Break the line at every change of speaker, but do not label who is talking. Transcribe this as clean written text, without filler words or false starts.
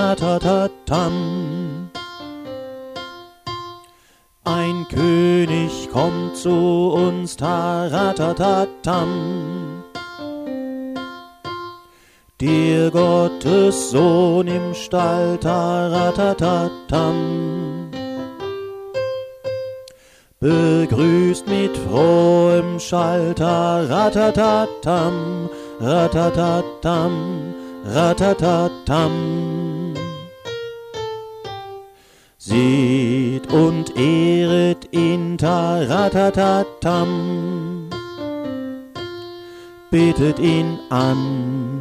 Taratatatam. Ein König kommt zu uns, Taratatatam. Der Gottessohn im Stall, Taratatatam. Begrüßt mit frohem Schall, Taratatatam, ratatatam, ratatatam. Seht und ehret ihn, Taratatatam. Betet ihn an.